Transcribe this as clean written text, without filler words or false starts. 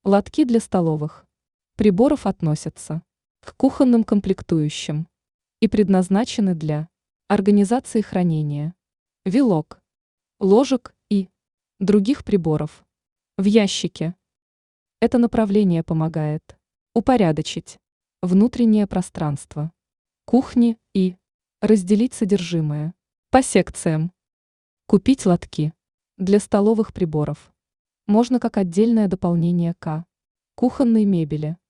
Лотки для столовых приборов относятся к кухонным комплектующим и предназначены для организации хранения вилок, ложек и других приборов в ящике. Это направление помогает упорядочить внутреннее пространство кухни и разделить содержимое по секциям. Купить лотки для столовых приборов можно как отдельное дополнение к кухонной мебели.